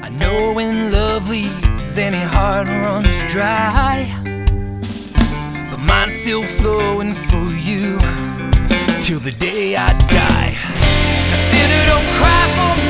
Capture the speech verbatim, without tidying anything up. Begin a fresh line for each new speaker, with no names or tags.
I know when love leaves, any heart runs dry, but mine's still flowing for you till the day I die. Now, sinner, don't cry for me.